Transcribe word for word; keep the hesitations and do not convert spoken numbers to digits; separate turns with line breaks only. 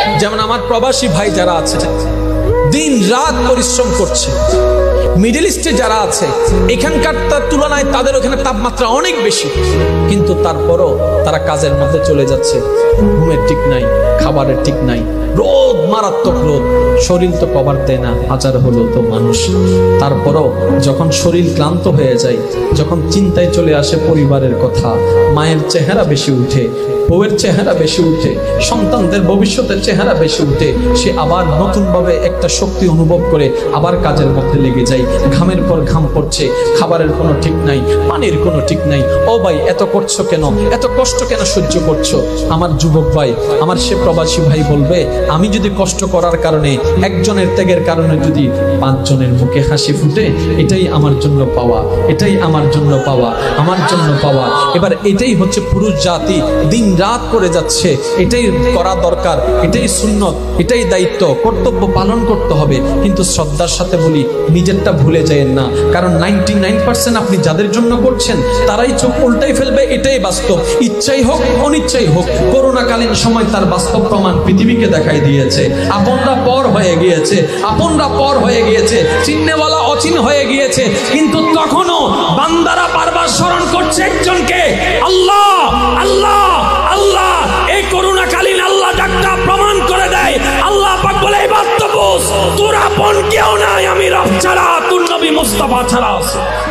যেমন আমার প্রবাসী ভাই যারা আছে দিন রাত পরিশ্রম করছে, মিডল ইস্টে যারা আছে এখানকার তার তুলনায় তাদের ওখানে তাপমাত্রা অনেক বেশি, কিন্তু তারপরও তারা কাজের মধ্যে চলে যাচ্ছে। ঘুমের ঠিক নাই, খাবারের ঠিক নাই, রোদ, মারাত্মক রোদ, শরীর তো কভার দেয় না, হাজার হলো তো মানুষ। তারপরও যখন শরীর ক্লান্ত হয়ে যায়, যখন চিন্তায় চলে আসে পরিবারের কথা, মায়ের চেহারা বেশি উঠে, বউয়ের চেহারা বেশি উঠে, সন্তানদের ভবিষ্যতের চেহারা বেশি উঠে, সে আবার নতুনভাবে একটা শক্তি অনুভব করে আবার কাজের মধ্যে লেগে যায়। ঘামের পর ঘাম পড়ছে, খাবারের কোনো ঠিক নাই, পানির কোনো ঠিক নাই। ও ভাই, এত করছো কেন, এত কষ্ট কেন সহ্য করছো? আমার যুবক ভাই, আমার সে প্রবাসী ভাই বলবে, আমি যদি কষ্ট করার কারণে, একজনের ত্যাগের কারণে যদি পাঁচজনের মুখে হাসি ফুটে, এটাই আমার জন্য পাওয়া, এটাই আমার জন্য পাওয়া, আমার জন্য পাওয়া। এবার এটাই হচ্ছে পুরুষ জাতি, দিন রাত করে যাচ্ছে, এটাই করা দরকার, এটাই সুন্নত, এটাই দায়িত্ব, কর্তব্য পালন করতে হবে। কিন্তু শ্রদ্ধার সাথে বলি, নিজেরটা ভুলে যায়েন না, কারণ নাইনটি নাইন পার্সেন্ট আপনি যাদের জন্য করছেন তারাই চোখ উল্টাই ফেলবে, এটাই বাস্তব। ইচ্ছাই হোক অনিচ্ছাই হোক, করোনাকালীন সময় তার বাস্তব প্রমাণ পৃথিবীকে দেখাই দিয়েছে। আপনরা পর হয়ে গিয়েছে, আপনরা পর হয়ে গিয়েছে, চিহ্নেওয়ালা অচিন হয়ে গিয়েছে, কিন্তু তখনও বান্দারা বারবার স্মরণ করছে একজনকে, আল্লাহ আল্লাহ আল্লাহ। এই করোনাকালীন আল্লাহ ডাকটা প্রমাণ করে দেয়। আল্লাহ পাক বলে, এবার তো বুঝ, তোর আপন কেউ নাই, আমি রব ছাড়া, তোর নবী মুস্তাফা ছাড়া আছে।